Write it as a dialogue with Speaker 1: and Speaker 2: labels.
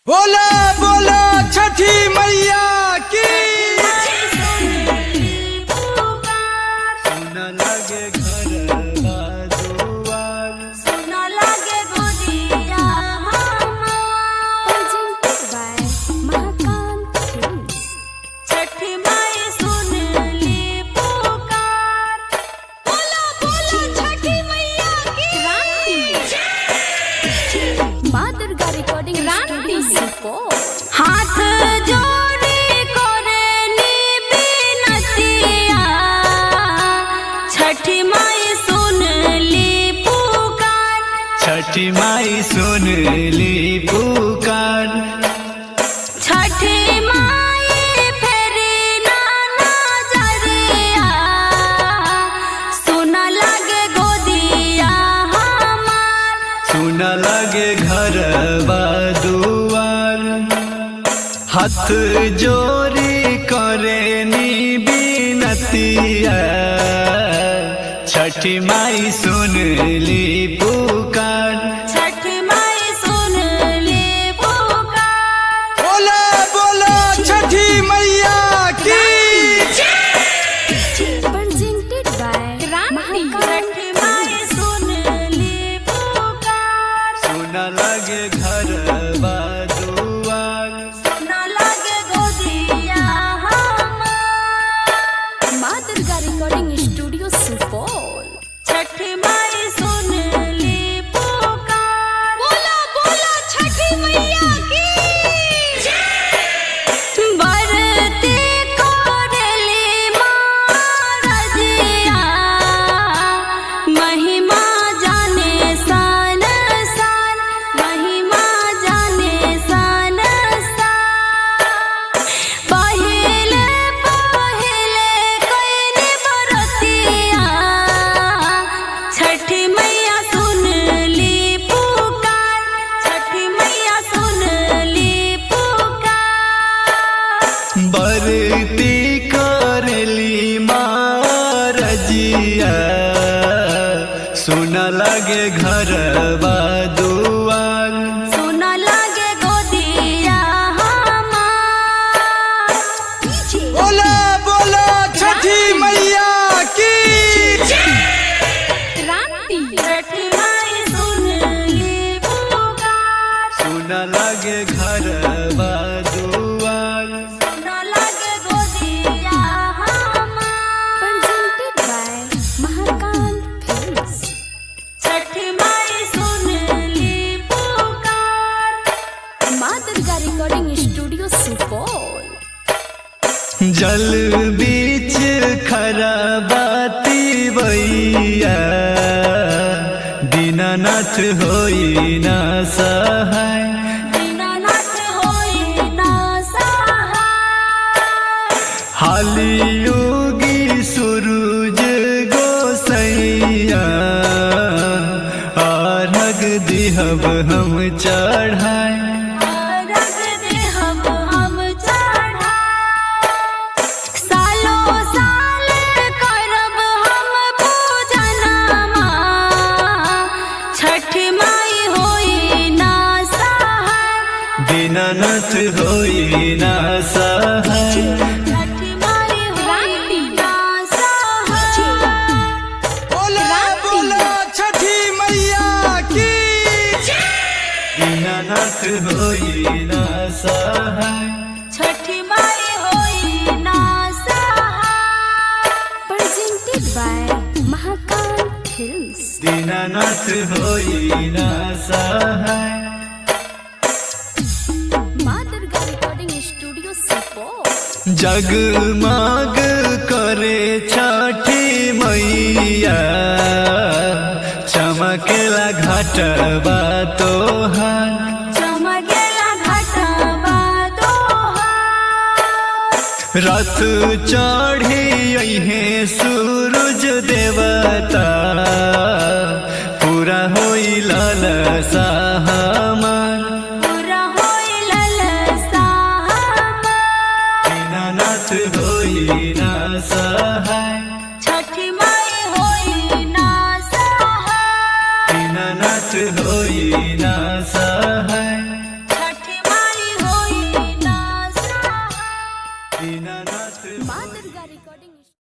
Speaker 1: बोला बोला छठी मैया की। सुना लगे घरवा दुआर,
Speaker 2: सुना लगे गोदिया छठी माई सुन ली पुकार। बोला बोला छठी मैया की।
Speaker 3: माँ दुर्गा रिकॉर्डिंग
Speaker 2: हाथ जोड़ी करे नी बिनतिया, छठी माई सुन ली पुकार।
Speaker 1: छठी माई सुन ली पुकार।
Speaker 2: छठी माई फेरी ना नजरिया, सुना लगे गोदिया हमार।
Speaker 1: सुना लगे घरवा दुआर, हाथ जोड़ी करे नी बिनतिया। छठी माई सुन ली पुकार।
Speaker 2: छठी माई सुन ली पुकार।
Speaker 1: बोला बोला छठी मैया की।
Speaker 3: presented by
Speaker 2: छठी माई सुन ली पुकार।
Speaker 1: सुना लगे घरवा दुआर,
Speaker 2: सुना लगे गोदिया हमार।
Speaker 3: Maa Durga recording studio Supaul.
Speaker 2: छठी माई सुन ली पुकार। बोला बोला छठी मैया की। बरती कोरेली महाराजिया, महिमा जाने सन सन, महिमा जाने सन सन। पहिले पहिले कइनी बरतिया, छठी मैया सुन ली पुकार। छठी मैया सुन ली पुकार।
Speaker 1: बरती करेली महाराजिया। सुना लगे घरवा दुआर,
Speaker 2: सुना लगे गोदिया हमार।
Speaker 1: बोला बोला छठी मैया की।
Speaker 2: छठी माई सुन ली पुकार।
Speaker 1: सुना लगे घरवा दुआर,
Speaker 2: सुना लगे गोदिया हमार।
Speaker 3: presented by Mahakal films.
Speaker 2: Chhathi Mai सुन ली पुकार।
Speaker 3: माँ दुर्गा रिकॉर्डिंग स्टूडियो सुपौल।
Speaker 1: जल बीच खरा बाती भैया। दीनानाथ होई ना सहाय,
Speaker 2: दीनानाथ होई ना सहाय।
Speaker 1: हाली योगी सूरज गोसैया। अर्घ दिहब हम चढ़ाए,
Speaker 2: अर्घ देहब हम चढ़ाए। सालों साल करब हम पूजनमा, छठी माई होई ना सहाय।
Speaker 1: दीनानाथ होई ना सहाय।
Speaker 2: छठी माई होई ना सहाय।
Speaker 1: बोला बोला छठी मैया की। दीनानाथ होई ना सहाय।
Speaker 2: छठी माई होई ना सहाय।
Speaker 3: presented by Mahakal films.
Speaker 1: Dinanath होई ना सहाय।
Speaker 3: माँ दुर्गा रिकॉर्डिंग स्टूडियो सुपौल।
Speaker 1: जगमग करे छठी मैया। चमकेला घाटवा तोहार,
Speaker 2: चमकेला घाटवा तोहार।
Speaker 1: रथ चढ़ी अइहे सूरज देवता। पूरा होई लालसा हमार,
Speaker 2: पूरा होई ललसा हमार।
Speaker 1: दीनानाथ होई ना सहाय।
Speaker 2: छठी माई होई ना सहाय।
Speaker 1: दीनानाथ होई ना सहाय।
Speaker 2: छठी माई
Speaker 3: माँ दुर्गा रिकॉर्डिंग